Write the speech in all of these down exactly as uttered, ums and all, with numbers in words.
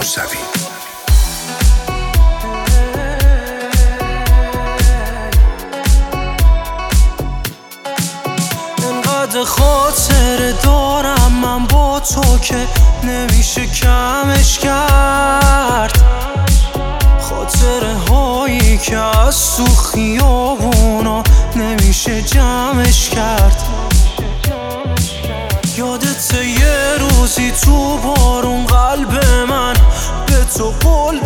موسوی. انقدر خاطره دارم من با تو که نمیشه کمش کرد. خاطره هایی که از تو خیابونا نمیشه جمعش کرد. یادت یه روزی تو بارون قلب من به تو قول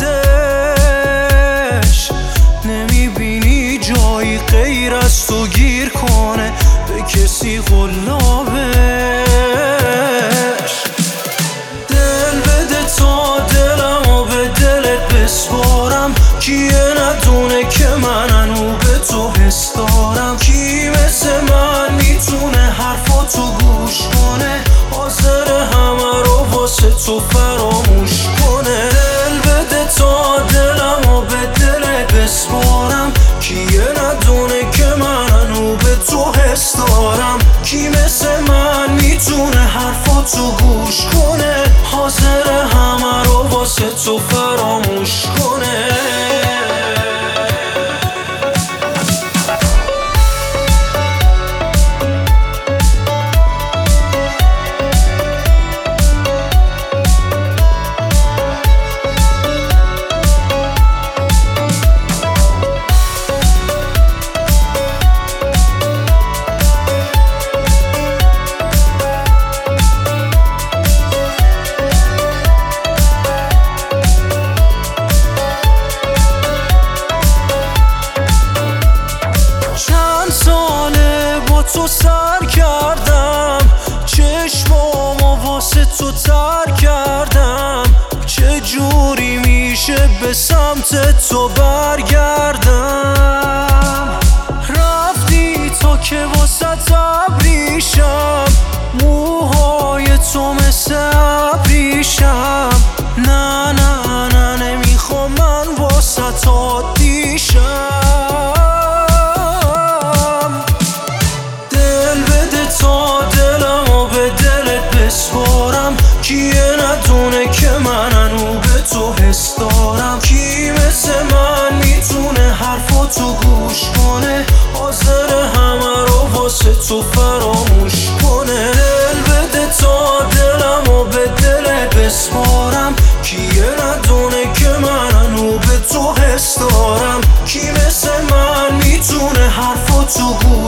دادش، نمیبینی جایی غیر از تو گیر کنه به کسی قلابش. دل بده تا دلمو به دلت بسپارم، کیه ندونه که من هنو به تو حس دارم. کی مثل من میتونه حرفاتو گوش کنه، حاضر همه رو واسه تو فراموش کنه. دل بده تا دلمو به دلت بسپارم، کیه ندونه که من هنو به تو حس دارم. کی مثل من میتونه حرفاتو گوش کنه، حاضر همه رو واسه تو فراموش کنه. تو سر کردم، چشمامو واسه تو تر کردم. چه جوری میشه به سمت تو برگردم؟ رفتی تا که واسه ابریشم، موهای تو مثل ابریشم. نه نه نه نمیخوام من واسه عادی شم. کیه ندونه که من هنو به تو حس دارم. کی مثل من میتونه حرفاتو گوش کنه، حاضر همه رو واسه تو فراموش کنه. دل بده تا دلمو به دلت بسپارم، کیه ندونه که من هنو به تو حس دارم. کی مثل من میتونه حرفاتو گوش